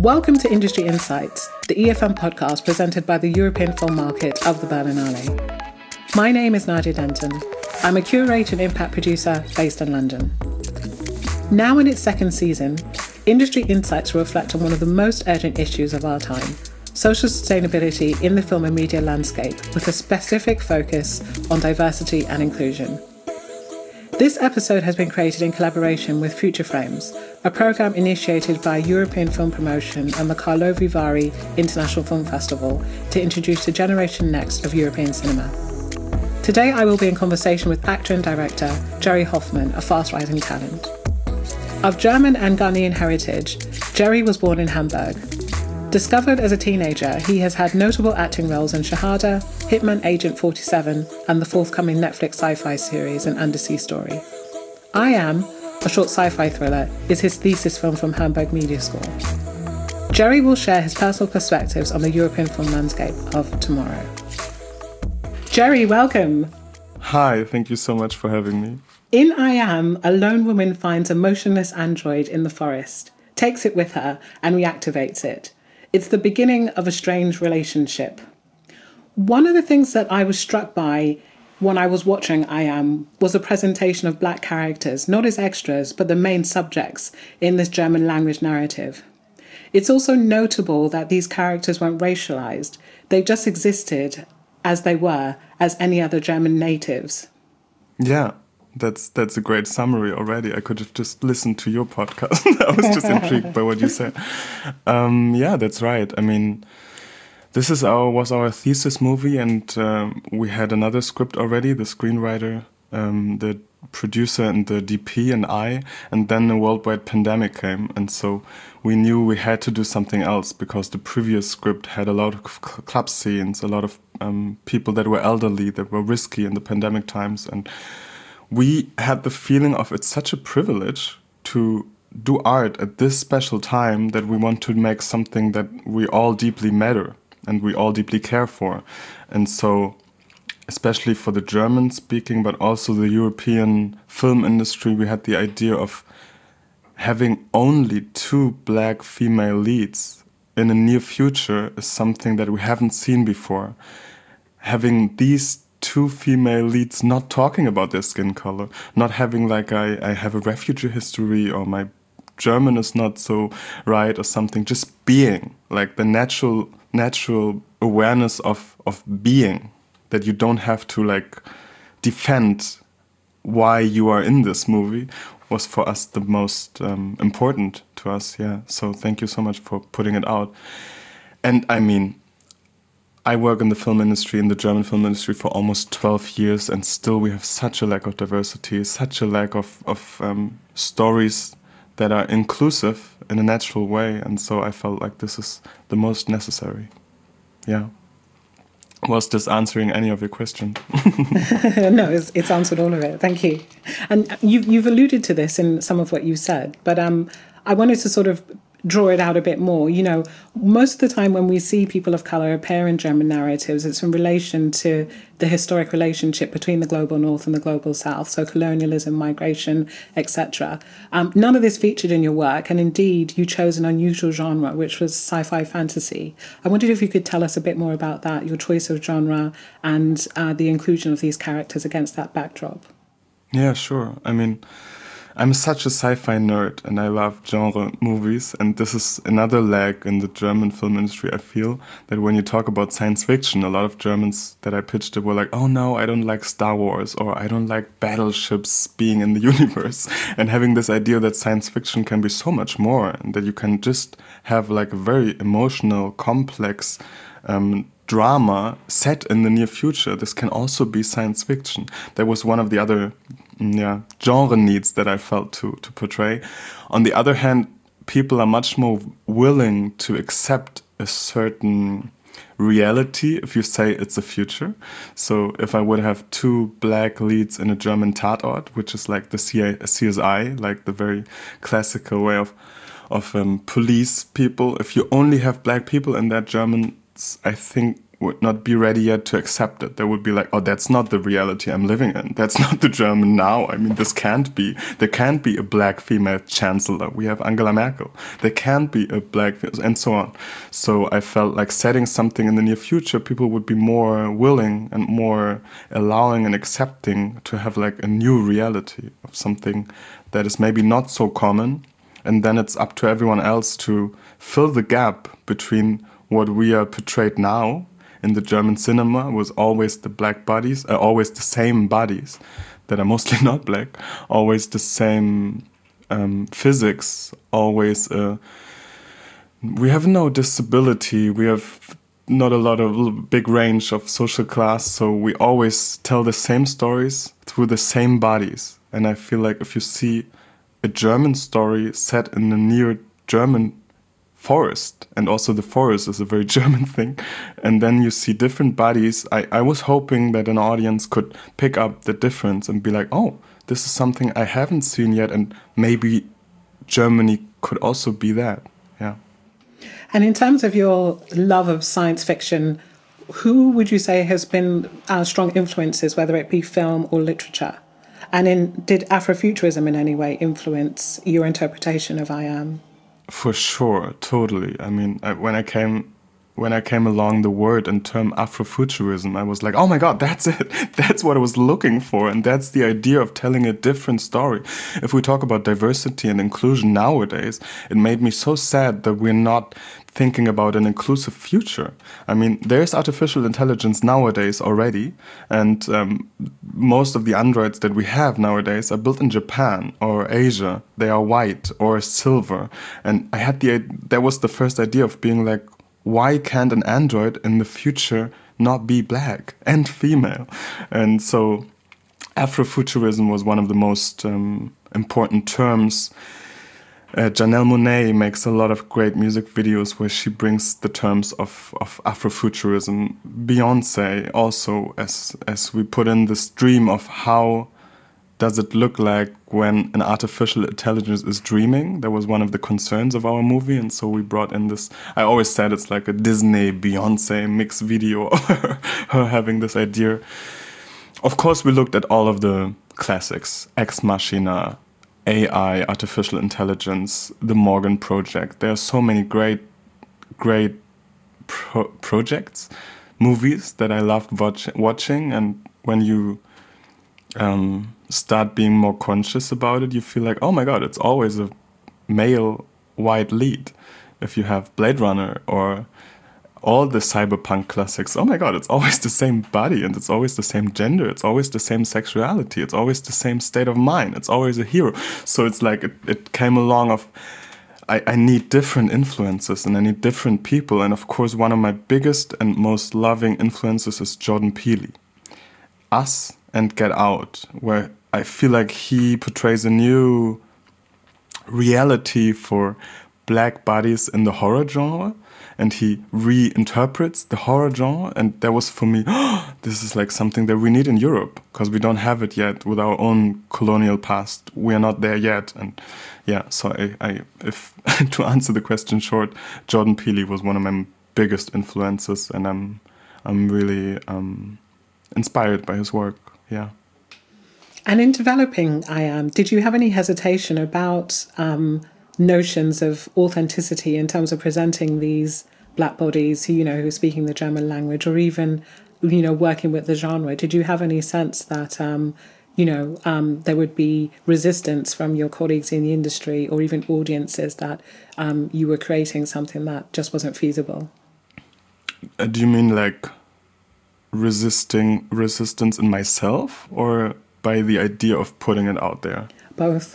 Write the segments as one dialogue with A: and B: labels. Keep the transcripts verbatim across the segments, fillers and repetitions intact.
A: Welcome to Industry Insights, the E F M podcast presented by the European Film Market of the Berlinale. My name is Nadia Denton. I'm a curator and impact producer based in London. Now in its second season, Industry Insights will reflect on one of the most urgent issues of our time, social sustainability in the film and media landscape, with a specific focus on diversity and inclusion. This episode has been created in collaboration with Future Frames, a programme initiated by European Film Promotion and the Karlovy Vary International Film Festival to introduce the generation next of European cinema. Today I will be in conversation with actor and director Jerry Hoffman, a fast-rising talent. Of German and Ghanaian heritage, Jerry was born in Hamburg. Discovered as a teenager, he has had notable acting roles in Shahada, Hitman Agent forty-seven, and the forthcoming Netflix sci-fi series An Undersea Story. I Am, a short sci-fi thriller, is his thesis film from Hamburg Media School. Jerry will share his personal perspectives on the European film landscape of tomorrow. Jerry, welcome.
B: Hi, thank you so much for having me.
A: In I Am, a lone woman finds a motionless android in the forest, takes it with her, and reactivates it. It's the beginning of a strange relationship. One of the things that I was struck by when I was watching I Am was a presentation of black characters, not as extras, but the main subjects in this German language narrative. It's also notable that these characters weren't racialized. They just existed as they were, as any other German natives.
B: Yeah. That's that's a great summary already. I could have just listened to your podcast. I was just intrigued by what you said. Um, yeah, that's right. I mean, this is our was our thesis movie, and um, we had another script already. The screenwriter, um, the producer, and the D P, and I. And then a worldwide pandemic came, and so we knew we had to do something else because the previous script had a lot of club scenes, a lot of um, people that were elderly, that were risky in the pandemic times, and we had the feeling of it's such a privilege to do art at this special time that we want to make something that we all deeply matter and we all deeply care for. And so, especially for the German speaking, but also the European film industry, we had the idea of having only two black female leads in the near future is something that we haven't seen before. Having these two female leads not talking about their skin color, not having like I, I have a refugee history or my German is not so right or something, just being, like the natural natural awareness of, of being, that you don't have to like defend why you are in this movie was for us the most um, important to us. Yeah, so thank you so much for putting it out. And I mean, I work in the film industry, in the German film industry for almost twelve years, and still we have such a lack of diversity, such a lack of, of um, stories that are inclusive in a natural way. And so I felt like this is the most necessary. Yeah. Was this answering any of your questions?
A: No, it's, it's answered all of it. Thank you. And you've, you've alluded to this in some of what you said, but um, I wanted to sort of draw it out a bit more. You know, most of the time when we see people of colour appear in German narratives, it's in relation to the historic relationship between the global north and the global south, so colonialism, migration, et cetera. Um, none of this featured in your work, and indeed you chose an unusual genre, which was sci-fi fantasy. I wondered if you could tell us a bit more about that, your choice of genre and uh, the inclusion of these characters against that backdrop.
B: Yeah, sure. I mean, I'm such a sci-fi nerd and I love genre movies, and this is another lag in the German film industry. I feel that when you talk about science fiction, a lot of Germans that I pitched it were like, oh no, I don't like Star Wars, or I don't like battleships being in the universe, and having this idea that science fiction can be so much more and that you can just have like a very emotional, complex um, drama set in the near future. This can also be science fiction. That was one of the other yeah, genre needs that I felt to, to portray. On the other hand, people are much more willing to accept a certain reality if you say it's a future. So if I would have two black leads in a German Tatort, which is like the C S I, like the very classical way of, of um, police people, if you only have black people in that German, I think would not be ready yet to accept it. They would be like, oh, that's not the reality I'm living in. That's not the German now. I mean, this can't be. There can't be a black female chancellor. We have Angela Merkel. There can't be a black, and so on. So I felt like setting something in the near future, people would be more willing and more allowing and accepting to have like a new reality of something that is maybe not so common. And then it's up to everyone else to fill the gap between what we are portrayed now in the German cinema was always the black bodies, uh, always the same bodies that are mostly not black, always the same um, physics, always uh, we have no disability, we have not a lot of big range of social class, so we always tell the same stories through the same bodies. And I feel like if you see a German story set in a near German forest, and also the forest is a very German thing, and then you see different bodies, I, I was hoping that an audience could pick up the difference and be like, oh, this is something I haven't seen yet, and maybe Germany could also be that. Yeah.
A: And in terms of your love of science fiction, who would you say has been uh, strong influences, whether it be film or literature? And in, did Afrofuturism in any way influence your interpretation of I Am?
B: For sure, totally. I mean, I, when I came, when I came along the word and term Afrofuturism, I was like, oh my God, that's it. That's what I was looking for. And that's the idea of telling a different story. If we talk about diversity and inclusion nowadays, it made me so sad that we're not thinking about an inclusive future. I mean, there's artificial intelligence nowadays already, and um, most of the androids that we have nowadays are built in Japan or Asia. They are white or silver. And I had the, that was the first idea of being like, why can't an android in the future not be black and female? And so Afrofuturism was one of the most um, important terms. Uh, Janelle Monáe makes a lot of great music videos where she brings the terms of, of Afrofuturism. Beyoncé also, as as we put in this dream of how does it look like when an artificial intelligence is dreaming. That was one of the concerns of our movie, and so we brought in this. I always said it's like a Disney Beyoncé mix video of her, her having this idea. Of course, we looked at all of the classics, Ex Machina, A I, artificial intelligence, the Morgan Project. There are so many great, great pro projects, movies that I loved watch watching. And when you um, start being more conscious about it, you feel like, oh my God, it's always a male white lead. If you have Blade Runner or all the cyberpunk classics, oh my God, it's always the same body and it's always the same gender. It's always the same sexuality. It's always the same state of mind. It's always a hero. So it's like it, it came along of, I, I need different influences and I need different people. And of course, one of my biggest and most loving influences is Jordan Peele. Us and Get Out, where I feel like he portrays a new reality for black bodies in the horror genre. And he reinterprets the horror genre. And that was for me, oh, this is like something that we need in Europe, because we don't have it yet with our own colonial past. We are not there yet. And yeah, so I, I if to answer the question short, Jordan Peele was one of my biggest influences, and I'm I'm really um, inspired by his work. Yeah.
A: And in developing I Am, did you have any hesitation about um, notions of authenticity in terms of presenting these black bodies who, you know, who are speaking the German language, or even, you know, working with the genre? Did you have any sense that, um, you know, um, there would be resistance from your colleagues in the industry or even audiences that um, you were creating something that just wasn't feasible?
B: Uh, do you mean like resisting resistance in myself, or by the idea of putting it out there?
A: Both.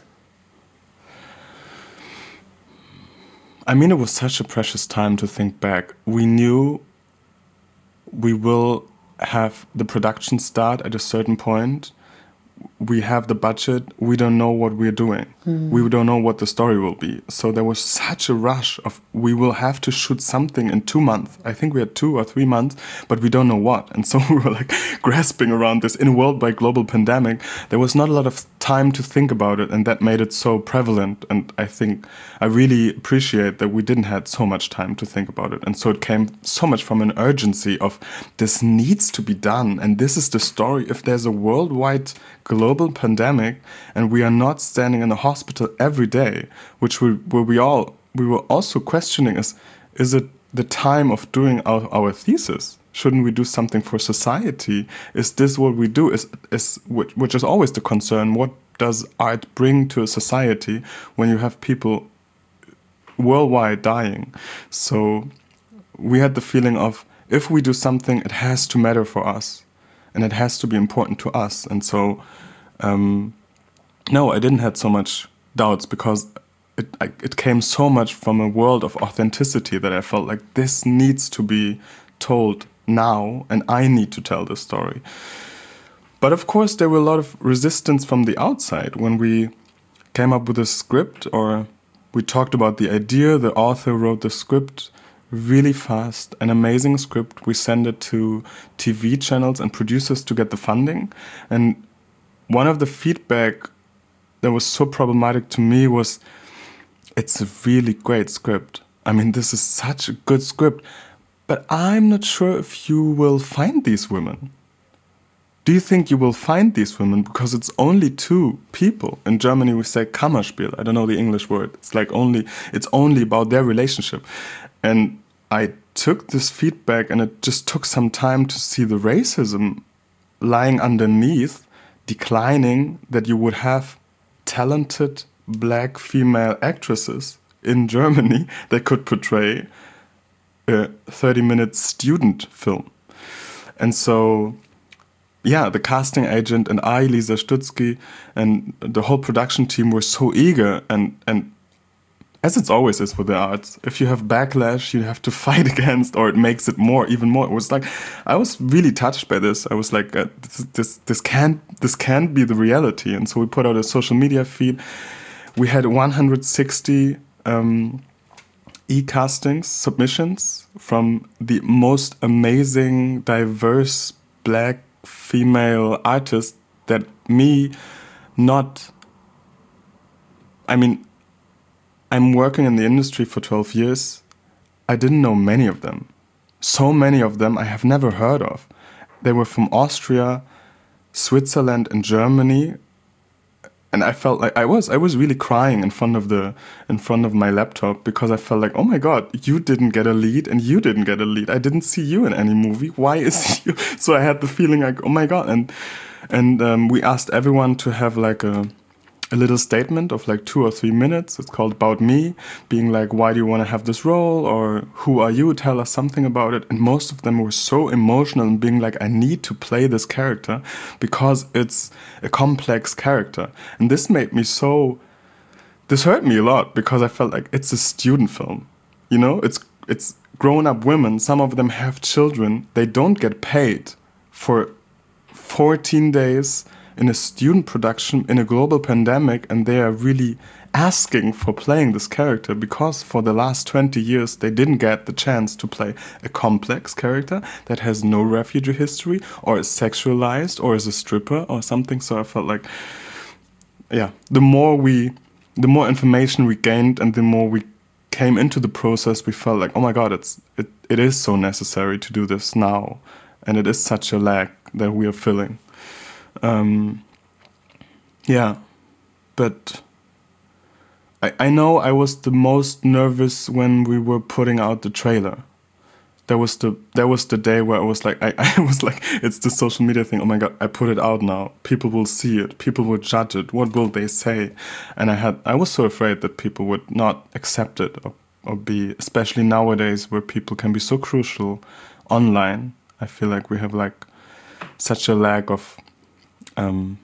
B: I mean, it was such a precious time to think back. We knew we will have the production start at a certain point. We have the budget. We don't know what we're doing. Mm. We don't know what the story will be. So there was such a rush of, we will have to shoot something in two months. I think we had two or three months, but we don't know what. And so we were like grasping around this. In a worldwide global pandemic, there was not a lot of time to think about it, and that made it so prevalent. And I think I really appreciate that we didn't have so much time to think about it. And so it came so much from an urgency of, this needs to be done. And this is the story. If there's a worldwide global pandemic and we are not standing in the hospital every day, which we, where we all, we were also questioning is, is it the time of doing our, our thesis? Shouldn't we do something for society? Is this what we do? Is, is, which, which is always the concern. What does art bring to a society when you have people worldwide dying? So we had the feeling of, if we do something, it has to matter for us. And it has to be important to us. And so, um, no, I didn't have so much doubts, because it I, it came so much from a world of authenticity that I felt like this needs to be told now, and I need to tell this story. But of course, there were a lot of resistance from the outside. When we came up with a script, or we talked about the idea, the author wrote the script really fast, an amazing script. We sent it to T V channels and producers to get the funding. And one of the feedback that was so problematic to me was, it's a really great script. I mean, this is such a good script, but I'm not sure if you will find these women. Do you think you will find these women? Because it's only two people. In Germany, we say Kammerspiel. I don't know the English word. It's like only, it's only about their relationship. And I took this feedback, and it just took some time to see the racism lying underneath, declining, that you would have talented black female actresses in Germany that could portray a thirty-minute student film. And so, yeah, the casting agent and I, Lisa Stutzky, and the whole production team were so eager, and, and as it always is with the arts, if you have backlash, you have to fight against, or it makes it more, even more. It was like, I was really touched by this. I was like, uh, this, this, this can't, this can't be the reality. And so we put out a social media feed. We had one hundred sixty um, e-castings, submissions from the most amazing, diverse, black female artists that me not, I mean, I'm working in the industry for twelve years. I didn't know many of them. So many of them I have never heard of. They were from Austria, Switzerland, and Germany. And I felt like I was I was really crying in front of the in front of my laptop, because I felt like, oh my God, you didn't get a lead and you didn't get a lead. I didn't see you in any movie. Why is you? So I had the feeling like, oh my God. And and um, we asked everyone to have like a a little statement of like two or three minutes. It's called About Me, being like, why do you want to have this role? Or who are you? Tell us something about it. And most of them were so emotional and being like, I need to play this character because it's a complex character. And this made me so, this hurt me a lot, because I felt like it's a student film. You know, it's, it's grown-up women. Some of them have children. They don't get paid for fourteen days in a student production in a global pandemic, and they are really asking for playing this character, because for the last twenty years they didn't get the chance to play a complex character that has no refugee history, or is sexualized, or is a stripper or something. So I felt like, yeah, the more we, the more information we gained, and the more we came into the process, we felt like, oh my God, it's it, it is so necessary to do this now, and it is such a lag that we are filling. Um, yeah, but I, I know I was the most nervous when we were putting out the trailer. That was the that was the day where I was like, I, I was like, it's the social media thing. Oh my God, I put it out now. People will see it. People will judge it. What will they say? And I had I was so afraid that people would not accept it, or, or be, especially nowadays where people can be so crucial online. I feel like we have like such a lack of Um,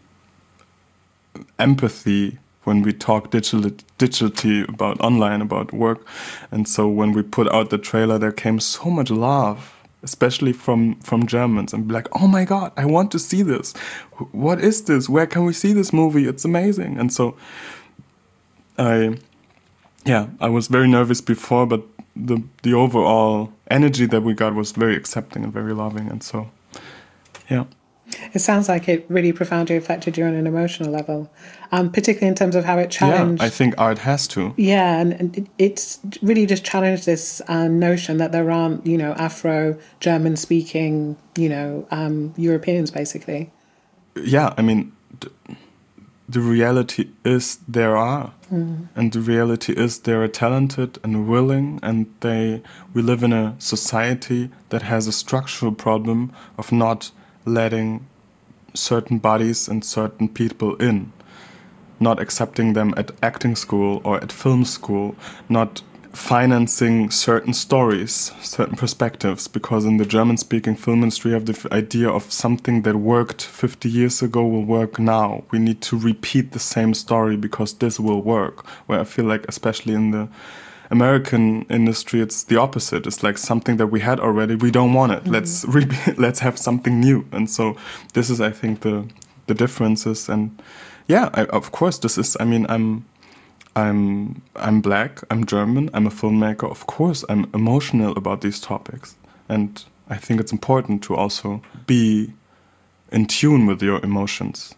B: empathy when we talk digital, digitally about online, about work. And so when we put out the trailer, there came so much love, especially from, from Germans, and be like, oh my God, I want to see this. What is this? Where can we see this movie? It's amazing. And so I, yeah, I was very nervous before, but the the overall energy that we got was very accepting and very loving, and so, yeah.
A: It sounds like it really profoundly affected you on an emotional level, um, particularly in terms of how it challenged.
B: Yeah, I think art has to.
A: Yeah, and, and it's really just challenged this uh, notion that there aren't, you know, Afro-German speaking, you know, um, Europeans, basically.
B: Yeah, I mean, th- the reality is there are. Mm. And the reality is they are talented and willing, and they we live in a society that has a structural problem of not letting certain bodies and certain people in, not accepting them at acting school or at film school, not financing certain stories, certain perspectives, because in the German-speaking film industry, you have the idea of something that worked fifty years ago will work now. We need to repeat the same story because this will work. Where I feel like, especially in the American industry, it's the opposite. It's like something that we had already. We don't want it. Mm-hmm. Let's re- let's have something new. And so this is, I think, the the differences. And yeah, I, of course, this is. I mean, I'm I'm I'm black. I'm German. I'm a filmmaker. Of course, I'm emotional about these topics. And I think it's important to also be in tune with your emotions,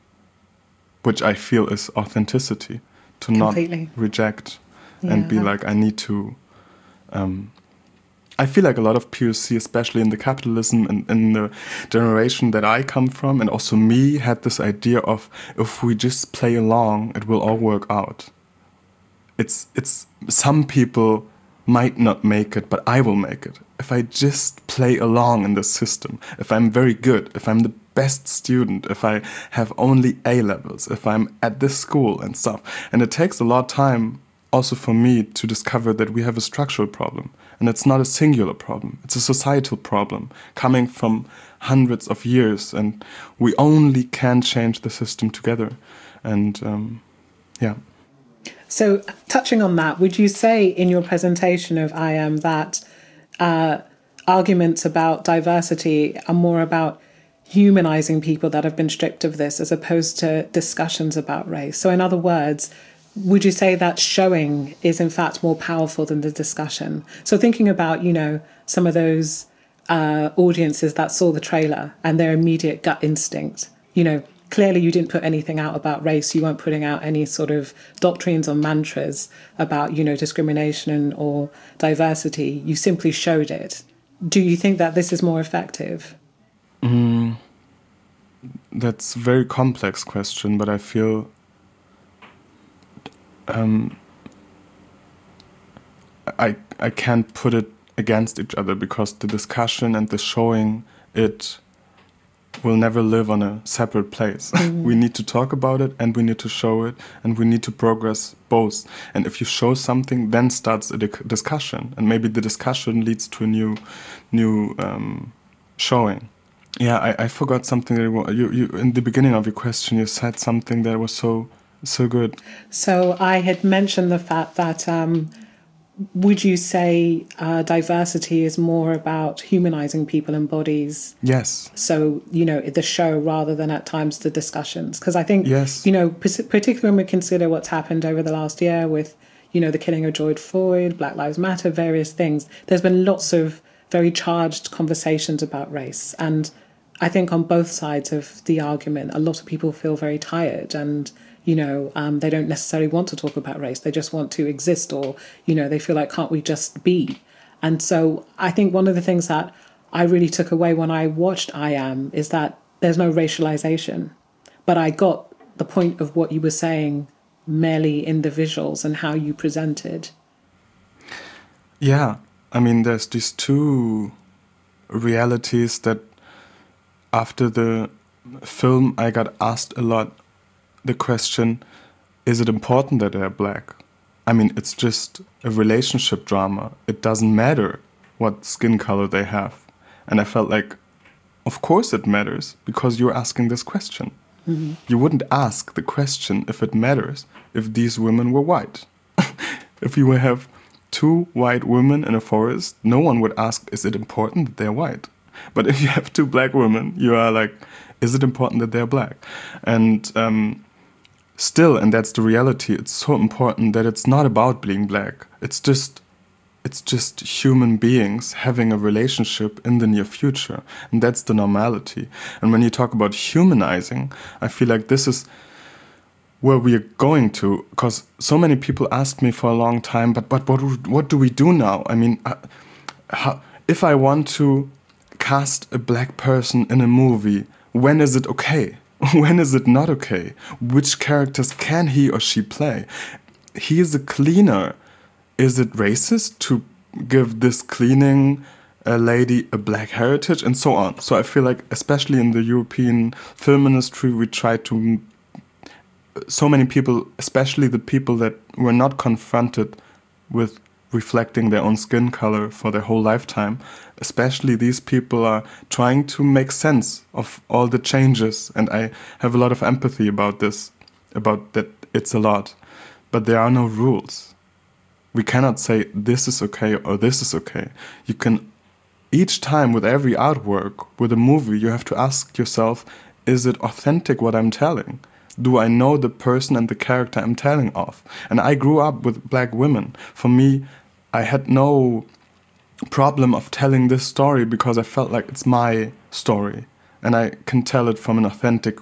B: which I feel is authenticity. To
A: Completely.
B: Not reject. And yeah. be like, I need to... Um, I feel like a lot of P O C, especially in the capitalism and in the generation that I come from, and also me, had this idea of, if we just play along, it will all work out. It's it's some people might not make it, but I will make it. If I just play along in the system, if I'm very good, if I'm the best student, if I have only A levels, if I'm at this school and stuff. And it takes a lot of time also for me to discover that we have a structural problem. And it's not a singular problem. It's a societal problem coming from hundreds of years. And we only can change the system together. And um, yeah.
A: So touching on that, would you say in your presentation of I Am that uh, arguments about diversity are more about humanizing people that have been stripped of this as opposed to discussions about race? So in other words, would you say that showing is in fact more powerful than the discussion? So thinking about, you know, some of those uh, audiences that saw the trailer and their immediate gut instinct, you know, clearly you didn't put anything out about race. You weren't putting out any sort of doctrines or mantras about, you know, discrimination or diversity. You simply showed it. Do you think that this is more effective?
B: Mm, that's a very complex question, but I feel... Um, I I can't put it against each other because the discussion and the showing it will never live on a separate place. Mm-hmm. We need to talk about it and we need to show it and we need to progress both. And if you show something, then starts a di- discussion, and maybe the discussion leads to a new new um, showing. Yeah, I, I forgot something that you, you in the beginning of your question. You said something that was so. So good.
A: So I had mentioned the fact that, um, would you say uh, diversity is more about humanizing people and bodies?
B: Yes.
A: So, you know, the show rather than at times the discussions. Because I think,
B: yes.
A: you know, particularly when we consider what's happened over the last year with, you know, the killing of George Floyd, Black Lives Matter, various things, there's been lots of very charged conversations about race. And I think on both sides of the argument, a lot of people feel very tired and, you know, um, they don't necessarily want to talk about race. They just want to exist, or, you know, they feel like, can't we just be? And so I think one of the things that I really took away when I watched I Am is that there's no racialization. But I got the point of what you were saying merely in the visuals and how you presented.
B: Yeah, I mean, there's these two realities that after the film I got asked a lot the question, is it important that they're black? I mean, it's just a relationship drama. It doesn't matter what skin color they have. And I felt like, of course it matters, because you're asking this question. Mm-hmm. You wouldn't ask the question if it matters if these women were white. If you have two white women in a forest, no one would ask, is it important that they're white? But if you have two black women, you are like, is it important that they're black? And um, still, and that's the reality, it's so important that it's not about being black. It's just it's just human beings having a relationship in the near future. And that's the normality. And when you talk about humanizing, I feel like this is where we are going to, because so many people asked me for a long time, but but what what do we do now? I mean, uh, how, if I want to cast a black person in a movie, when is it okay? When is it not okay? Which characters can he or she play? He is a cleaner. Is it racist to give this cleaning uh, lady a black heritage, and so on? So I feel like, especially in the European film industry, we try to, so many people, especially the people that were not confronted with reflecting their own skin color for their whole lifetime, especially these people are trying to make sense of all the changes. And I have a lot of empathy about this, about that it's a lot. But there are no rules. We cannot say this is okay or this is okay. You can, each time with every artwork, with a movie, you have to ask yourself, is it authentic what I'm telling? Do I know the person and the character I'm telling of? And I grew up with black women. For me, I had no problem of telling this story because I felt like it's my story. And I can tell it from an authentic,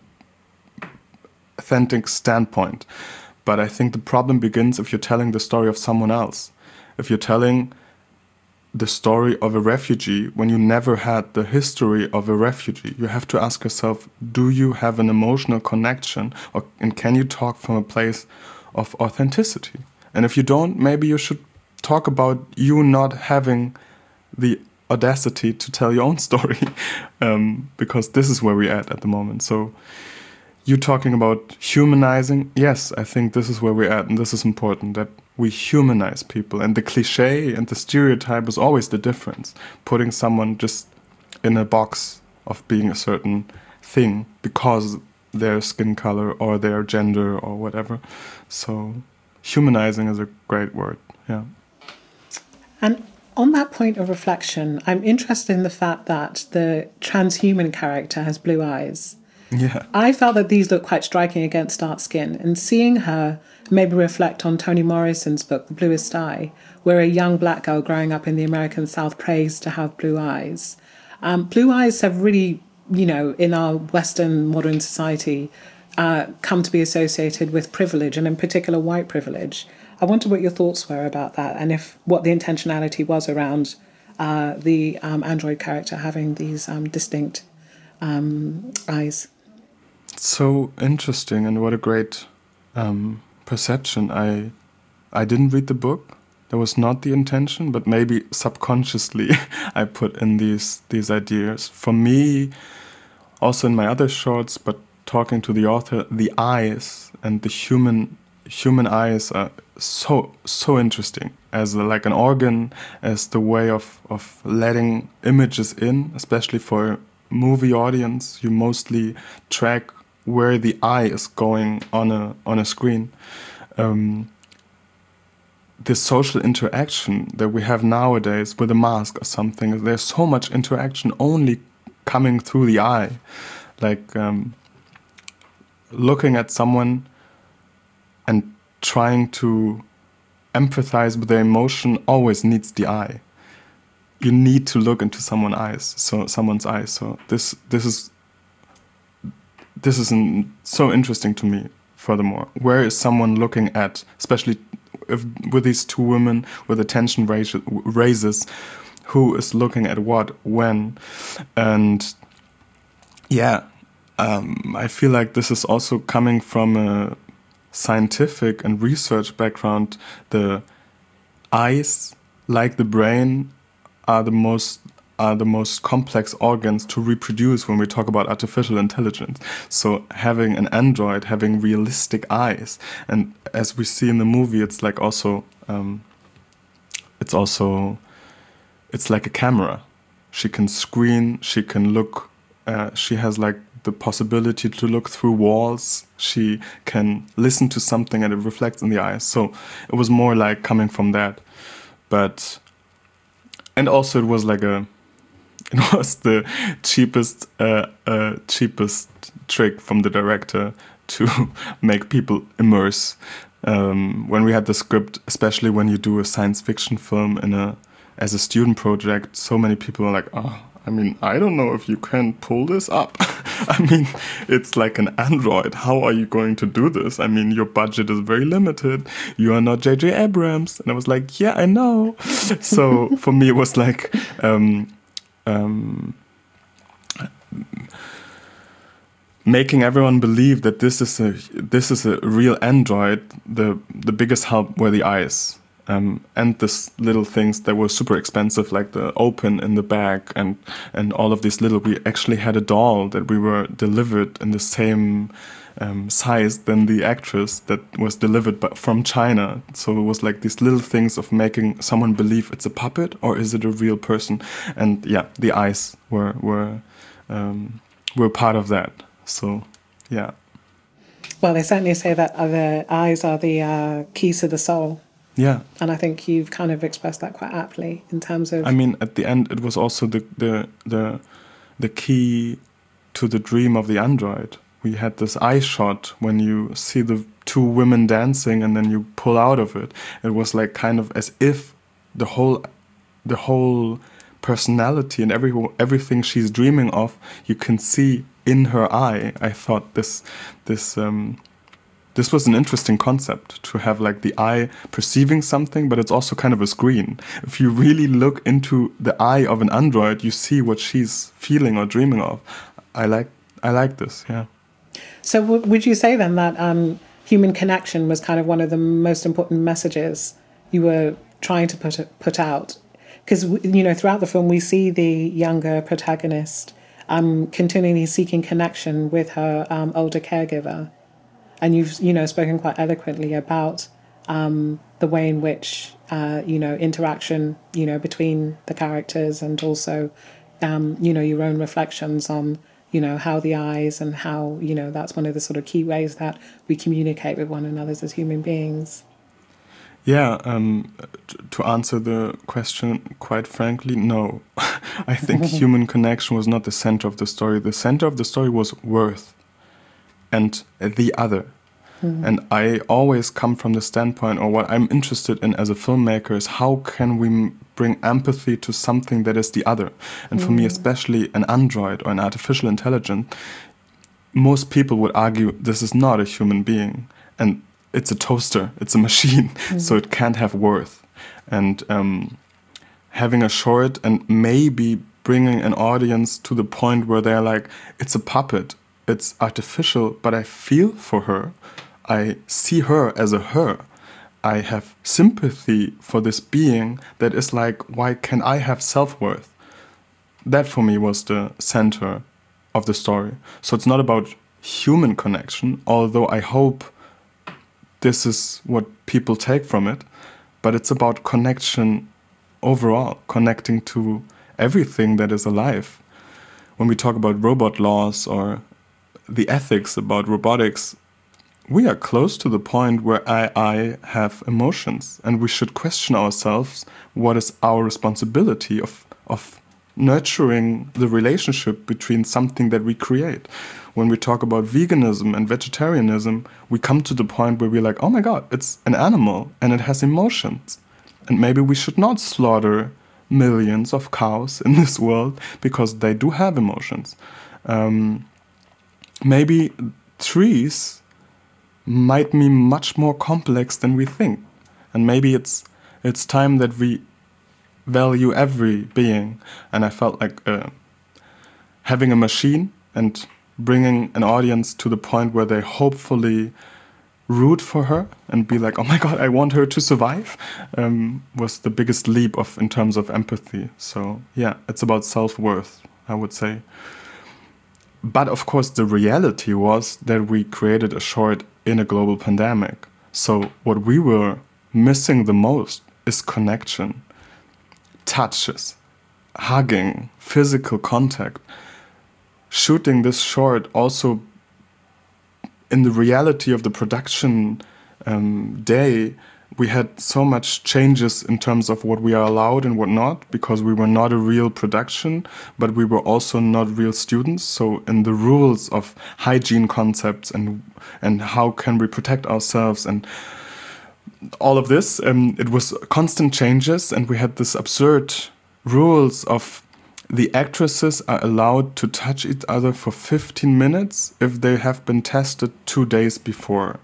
B: authentic standpoint. But I think the problem begins if you're telling the story of someone else. If you're telling the story of a refugee when you never had the history of a refugee, you have to ask yourself, do you have an emotional connection, or, and can you talk from a place of authenticity? And if you don't, maybe you should talk about you not having the audacity to tell your own story, um, because this is where we're at at the moment. So you talking about humanizing, yes, I think this is where we're at, and this is important, that we humanize people. And the cliche and the stereotype is always the difference, putting someone just in a box of being a certain thing because their skin color or their gender or whatever. So humanizing is a great word, yeah.
A: And on that point of reflection, I'm interested in the fact that the transhuman character has blue eyes.
B: Yeah.
A: I felt that these look quite striking against dark skin, and seeing her made me reflect on Toni Morrison's book, The Bluest Eye, where a young black girl growing up in the American South prays to have blue eyes. Um, blue eyes have really, you know, in our Western modern society, uh, come to be associated with privilege, and in particular white privilege. I wonder what your thoughts were about that, and if what the intentionality was around uh, the um, android character having these um, distinct um, eyes.
B: So interesting, and what a great um, perception. I I didn't read the book. That was not the intention, but maybe subconsciously I put in these these ideas. For me, also in my other shorts, but talking to the author, the eyes and the human human eyes are so so interesting as a, like an organ, as the way of of letting images in, especially for a movie audience. You mostly track where the eye is going on a on a screen. Um, the social interaction that we have nowadays with a mask or something, there's so much interaction only coming through the eye. Like um, looking at someone and trying to empathize with their emotion always needs the eye. You need to look into someone's eyes, so someone's eyes. So this this is this is an, so interesting to me. Furthermore, where is someone looking at, especially if, with these two women, where the tension raises, who is looking at what, when, and yeah, um, I feel like this is also coming from a scientific and research background. The eyes, like the brain, are the most are the most complex organs to reproduce when we talk about artificial intelligence. So having an android having realistic eyes, and as we see in the movie, it's like also um, it's also it's like a camera. She can screen, she can look, uh, she has like the possibility to look through walls. She can listen to something and it reflects in the eyes. So it was more like coming from that. But and also it was like a it was the cheapest uh, uh, cheapest trick from the director to make people immerse. Um, when we had the script, especially when you do a science fiction film in a as a student project, so many people are like, oh, I mean, I don't know if you can pull this up. I mean, it's like an android. How are you going to do this? I mean, your budget is very limited. You are not J J Abrams. And I was like, yeah, I know. So for me, it was like, um, um, making everyone believe that this is a this is a real android. The the biggest help were the eyes. Um, and this little things that were super expensive, like the open in the bag and, and all of these little, we actually had a doll that we were delivered in the same um, size than the actress that was delivered by, from China. So it was like these little things of making someone believe it's a puppet or is it a real person? And yeah, the eyes were, were, um, were part of that. So, yeah.
A: Well, they certainly say that the eyes are the uh, keys to the soul.
B: Yeah.
A: And I think you've kind of expressed that quite aptly in terms of...
B: I mean, at the end, it was also the the the, the key to the dream of the android. We had this eye shot when you see the two women dancing and then you pull out of it. It was like kind of as if the whole the whole personality and every everything she's dreaming of, you can see in her eye. I thought this this... Um, This was an interesting concept, to have like the eye perceiving something, but it's also kind of a screen. If you really look into the eye of an android, you see what she's feeling or dreaming of. I like I like this, yeah.
A: So w- would you say then that um, human connection was kind of one of the most important messages you were trying to put put out? Because, you know, throughout the film, we see the younger protagonist um, continually seeking connection with her um, older caregiver. And you've, you know, spoken quite eloquently about um, the way in which, uh, you know, interaction, you know, between the characters and also, um, you know, your own reflections on, you know, how the eyes and how, you know, that's one of the sort of key ways that we communicate with one another as human beings.
B: Yeah, um, t- to answer the question, quite frankly, no. I think human connection was not the center of the story. The center of the story was worth. And the other. Mm-hmm. And I always come from the standpoint, or what I'm interested in as a filmmaker is how can we m- bring empathy to something that is the other? And for mm-hmm. me, especially an android or an artificial intelligence, most people would argue this is not a human being. And it's a toaster, it's a machine, mm-hmm. so it can't have worth. And um, having a short and maybe bringing an audience to the point where they're like, it's a puppet. It's artificial, but I feel for her. I see her as a her. I have sympathy for this being that is like, why can I have self-worth? That for me was the center of the story. So it's not about human connection, although I hope this is what people take from it, but it's about connection overall, connecting to everything that is alive. When we talk about robot laws or the ethics about robotics, we are close to the point where A I have emotions, and we should question ourselves what is our responsibility of of nurturing the relationship between something that we create. When we talk about veganism and vegetarianism, we come to the point where we're like, oh my God, it's an animal and it has emotions. And maybe we should not slaughter millions of cows in this world because they do have emotions. Um, Maybe trees might be much more complex than we think. And maybe it's it's time that we value every being. And I felt like uh, having a machine and bringing an audience to the point where they hopefully root for her and be like, oh my God, I want her to survive, um, was the biggest leap of in terms of empathy. So yeah, it's about self-worth, I would say. But of course, the reality was that we created a short in a global pandemic. So what we were missing the most is connection, touches, hugging, physical contact. Shooting this short also in the reality of the production um, day we had so much changes in terms of what we are allowed and what not, because we were not a real production, but we were also not real students. So in the rules of hygiene concepts and and how can we protect ourselves and all of this, um, it was constant changes, and we had this absurd rules of the actresses are allowed to touch each other for fifteen minutes if they have been tested two days before.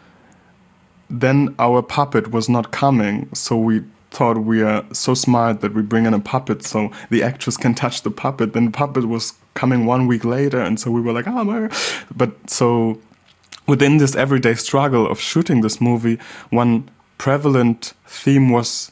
B: Then our puppet was not coming, so we thought we are so smart that we bring in a puppet so the actress can touch the puppet. Then the puppet was coming one week later, and so we were like, oh my. But so within this everyday struggle of shooting this movie, one prevalent theme was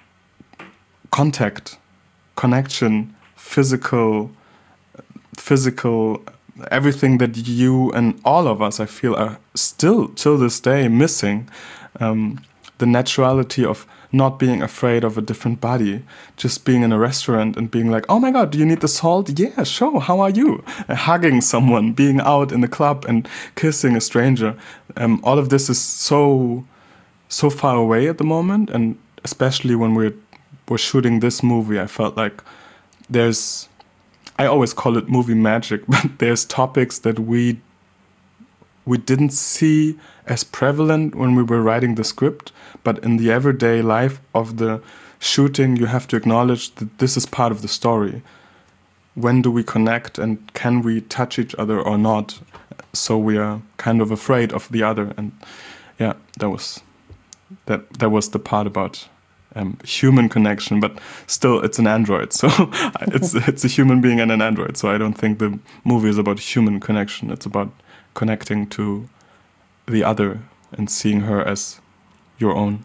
B: contact, connection, physical, physical, everything that you and all of us, I feel, are still till this day missing. Um, the naturality of not being afraid of a different body, just being in a restaurant and being like, oh my God, do you need the salt? Yeah, sure, how are you? Uh, hugging someone, being out in the club and kissing a stranger. Um, all of this is so, so far away at the moment. And especially when we're, we're shooting this movie, I felt like there's, I always call it movie magic, but there's topics that we we didn't see as prevalent when we were writing the script, but in the everyday life of the shooting, you have to acknowledge that this is part of the story. When do we connect, and can we touch each other or not? So we are kind of afraid of the other, and yeah, that was that that was the part about Um, human connection, but still it's an android, so it's it's a human being and an android, so I don't think the movie is about human connection. It's about connecting to the other and seeing her as your own.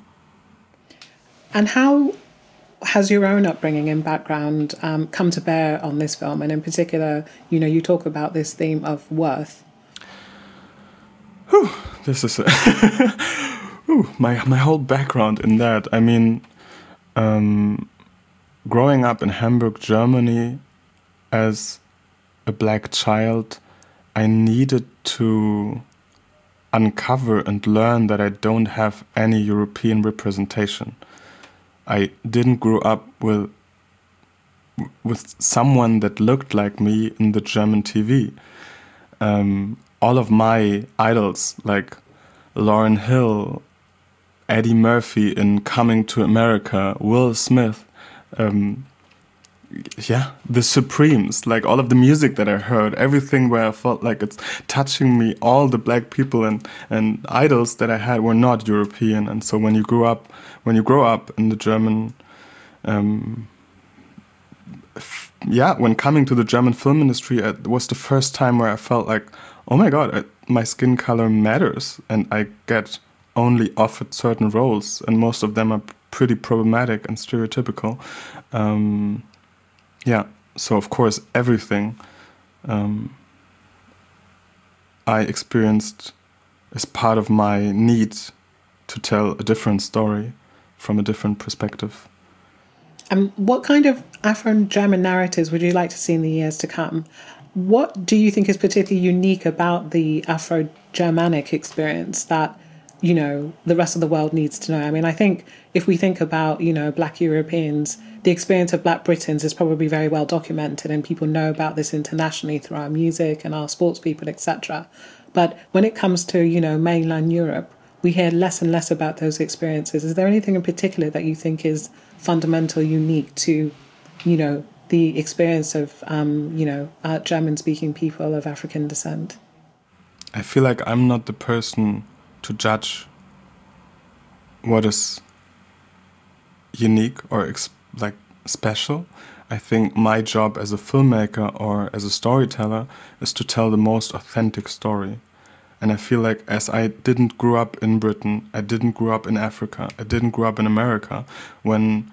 A: And how has your own upbringing and background um, come to bear on this film? And in particular, you know, you talk about this theme of worth.
B: Whew, this is a Ooh, my my whole background in that. I mean, Um, growing up in Hamburg, Germany, as a black child, I needed to uncover and learn that I don't have any European representation. I didn't grow up with with someone that looked like me in the German T V. Um, all of my idols, like Lauryn Hill, Eddie Murphy in Coming to America, Will Smith, um, yeah, the Supremes, like all of the music that I heard, everything where I felt like it's touching me, all the black people and, and idols that I had were not European. And so when you grew up, when you grow up in the German, um, f- yeah, when coming to the German film industry, it was the first time where I felt like, oh my God, I, my skin color matters, and I get only offered certain roles, and most of them are pretty problematic and stereotypical. Um, yeah, so of course everything um, I experienced is part of my need to tell a different story from a different perspective.
A: And what kind of Afro-German narratives would you like to see in the years to come? What do you think is particularly unique about the Afro-Germanic experience that, you know, the rest of the world needs to know? I mean, I think if we think about, you know, black Europeans, the experience of black Britons is probably very well documented, and people know about this internationally through our music and our sports people, et cetera. But when it comes to, you know, mainland Europe, we hear less and less about those experiences. Is there anything in particular that you think is fundamental, unique to, you know, the experience of, um, you know, uh, German-speaking people of African descent?
B: I feel like I'm not the person to judge what is unique or ex- like special. I think my job as a filmmaker or as a storyteller is to tell the most authentic story. And I feel like as I didn't grow up in Britain, I didn't grow up in Africa, I didn't grow up in America, when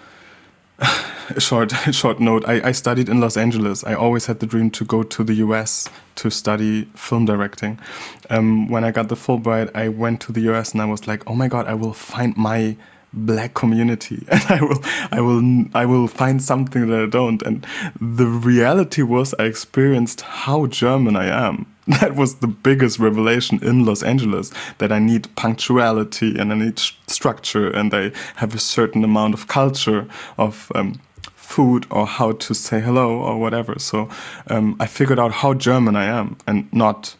B: a short short note, I, I studied in Los Angeles. I always had the dream to go to the U S to study film directing. Um, when I got the Fulbright, I went to the U S and I was like, oh my God, I will find my black community, and I will, I will, I will find something that I don't. And the reality was, I experienced how German I am. that was the biggest revelation in Los Angeles, that I need punctuality and I need sh- structure and I have a certain amount of culture of um, food or how to say hello or whatever. So um, I figured out how German I am and not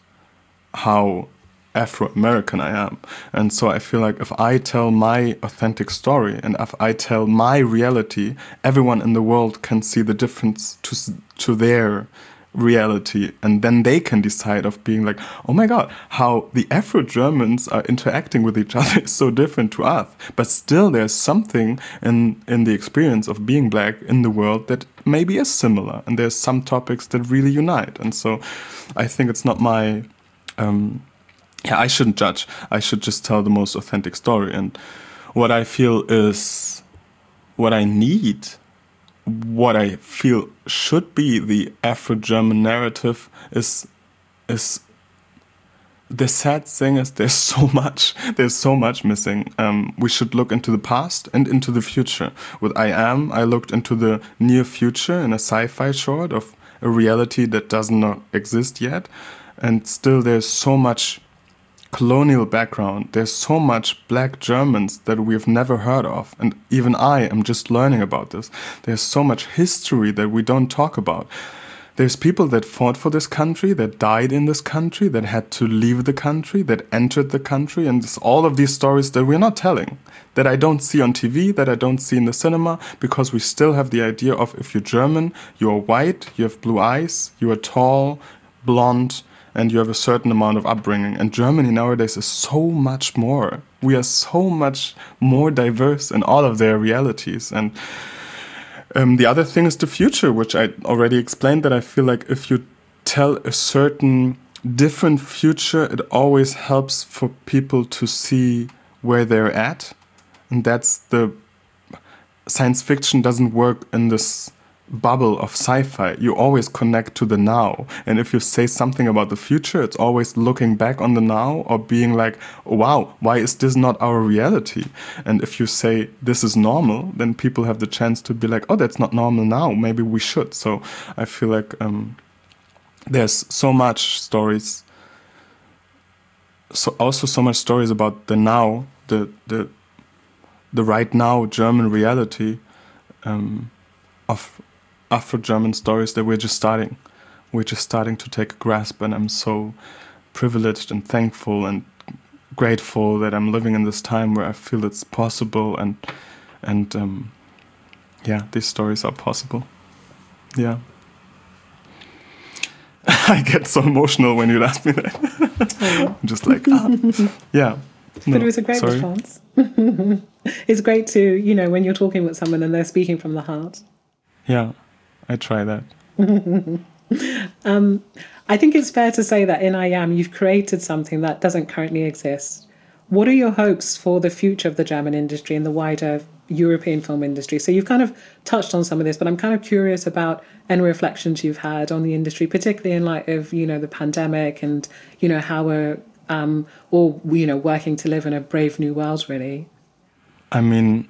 B: how Afro-American I am. And so I feel like if I tell my authentic story and if I tell my reality, everyone in the world can see the difference to to their reality, and then they can decide of being like, oh my god, how the Afro-Germans are interacting with each other is so different to us, but still there's something in in the experience of being black in the world that maybe is similar, and there's some topics that really unite. And so I think it's not my um yeah, I shouldn't judge. I should just tell the most authentic story. And what I feel is what I need, what I feel should be the Afro-German narrative is, is the sad thing is there's so much, there's so much missing. Um, we should look into the past and into the future. With I Am, I looked into the near future in a sci-fi short of a reality that does not exist yet. And still there's so much colonial background. There's so much black Germans that we've never heard of. And even I am just learning about this. There's so much history that we don't talk about. There's people that fought for this country, that died in this country, that had to leave the country, that entered the country. And it's all of these stories that we're not telling, that I don't see on T V, that I don't see in the cinema, because we still have the idea of if you're German, you're white, you have blue eyes, you are tall, blonde, and you have a certain amount of upbringing. And Germany nowadays is so much more. We are so much more diverse in all of their realities. And um, the other thing is the future, which I already explained, that I feel like if you tell a certain different future, it always helps for people to see where they're at. And that's the... Science fiction doesn't work in this bubble of sci-fi. You always connect to the now, and if you say something about the future, it's always looking back on the now or being like, oh, wow, why is this not our reality? And if you say this is normal, then people have the chance to be like, oh, that's not normal now, maybe we should. So I feel like um, there's so much stories, so also so much stories about the now, the the the right now German reality um, of Afro-German stories that we're just starting. We're just starting to take a grasp, and I'm so privileged and thankful and grateful that I'm living in this time where I feel it's possible, and and um, yeah, these stories are possible. Yeah. I get so emotional when you ask me that. Oh. I'm just like, ah, yeah.
A: But no, it was a great sorry. response. It's great to, you know, when you're talking with someone and they're speaking from the heart.
B: Yeah, I try that.
A: um, I think it's fair to say that in I Am, you've created something that doesn't currently exist. What are your hopes for the future of the German industry and the wider European film industry? So you've kind of touched on some of this, but I'm kind of curious about any reflections you've had on the industry, particularly in light of, you know, the pandemic and, you know, how we're um, all, you know, working to live in a brave new world, really.
B: I mean,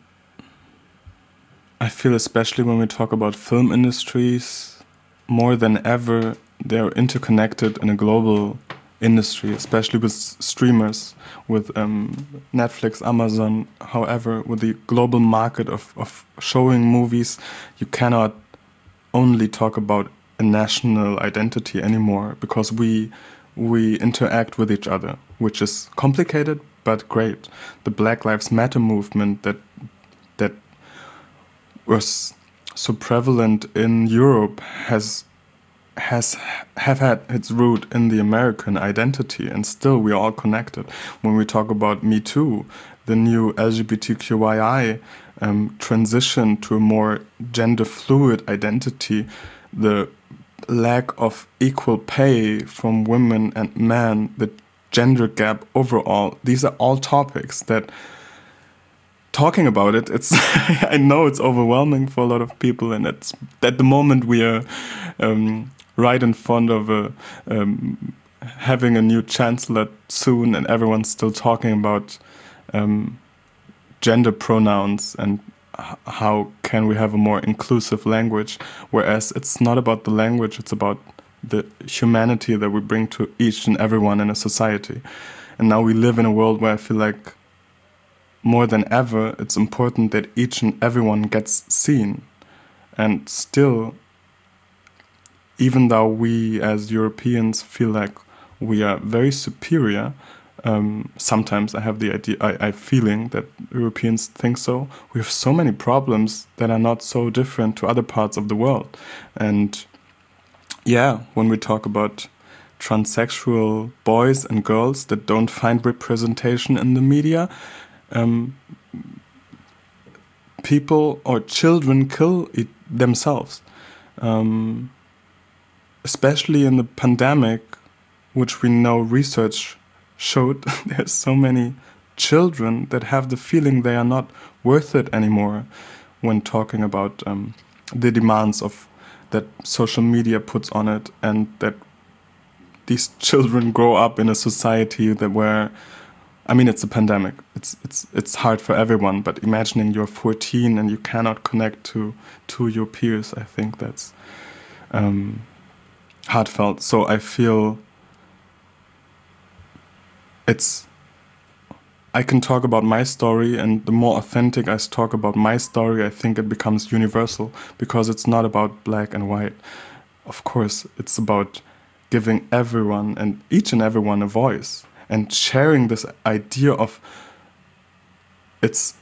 B: I feel especially when we talk about film industries, more than ever, they're interconnected in a global industry, especially with streamers, with um, Netflix, Amazon, however, with the global market of, of showing movies, you cannot only talk about a national identity anymore, because we we interact with each other, which is complicated but great. The Black Lives Matter movement that that was so prevalent in Europe has has have had its root in the American identity, and still we are all connected. When we talk about Me Too, the new L G B T Q I I um, transition to a more gender fluid identity, the lack of equal pay from women and men, the gender gap overall, these are all topics that, talking about it, it's I know it's overwhelming for a lot of people, and it's at the moment we are um, right in front of a, um, having a new chancellor soon, and everyone's still talking about um, gender pronouns and h- how can we have a more inclusive language, whereas it's not about the language, it's about the humanity that we bring to each and everyone in a society. And now we live in a world where I feel like more than ever, it's important that each and everyone gets seen. And still, even though we as Europeans feel like we are very superior, um, sometimes I have the idea, I, I feeling that Europeans think so. We have so many problems that are not so different to other parts of the world. And yeah, when we talk about transsexual boys and girls that don't find representation in the media, um, people or children kill it themselves. Um, especially in the pandemic, which we know research showed, there's so many children that have the feeling they are not worth it anymore when talking about um, the demands of that social media puts on it, and that these children grow up in a society that where, I mean, it's a pandemic. It's it's it's hard for everyone. But imagining you're fourteen and you cannot connect to to your peers, I think that's um, heartfelt. So I feel it's. I can talk about my story, and the more authentic I talk about my story, I think it becomes universal, because it's not about black and white. Of course, it's about giving everyone and each and everyone a voice, and sharing this idea of it's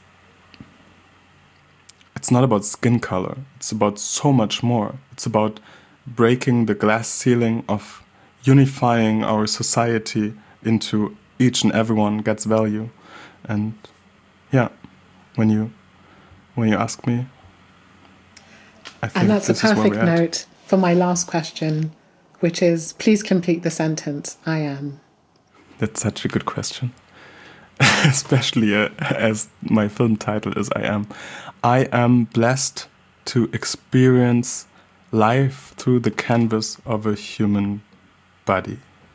B: it's not about skin color. It's about so much more. It's about breaking the glass ceiling of unifying our society into each and everyone gets value. And yeah, when you when you ask me, I think
A: and that's
B: this
A: a
B: is where
A: perfect
B: we're at.
A: note for my last question, which is, please complete the sentence, I am.
B: That's such a good question. Especially uh, as my film title is I Am. I am blessed to experience life through the canvas of a human body.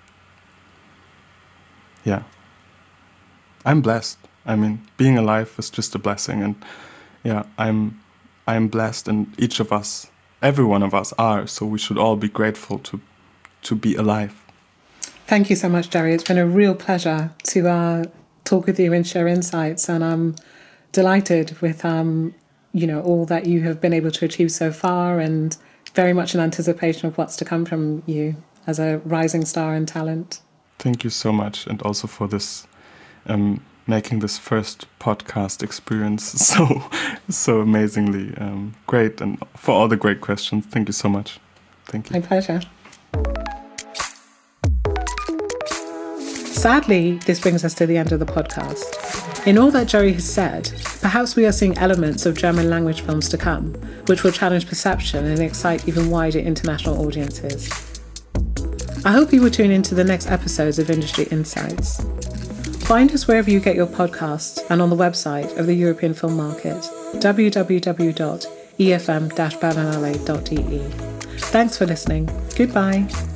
B: Yeah. I'm blessed. I mean, being alive is just a blessing. And yeah, I'm I'm blessed, and each of us, every one of us are. So we should all be grateful to to be alive.
A: Thank you so much, Jerry. It's been a real pleasure to uh, talk with you and share insights. And I'm delighted with, um, you know, all that you have been able to achieve so far, and very much in anticipation of what's to come from you as a rising star and talent.
B: Thank you so much. And also for this, um, making this first podcast experience so, so amazingly um, great, and for all the great questions. Thank you so much. Thank you.
A: My pleasure. Sadly, this brings us to the end of the podcast. In all that Jerry has said, perhaps we are seeing elements of German language films to come, which will challenge perception and excite even wider international audiences. I hope you will tune into the next episodes of Industry Insights. Find us wherever you get your podcasts and on the website of the European Film Market, w w w dot e f m dash berlinale dot d e. Thanks for listening. Goodbye.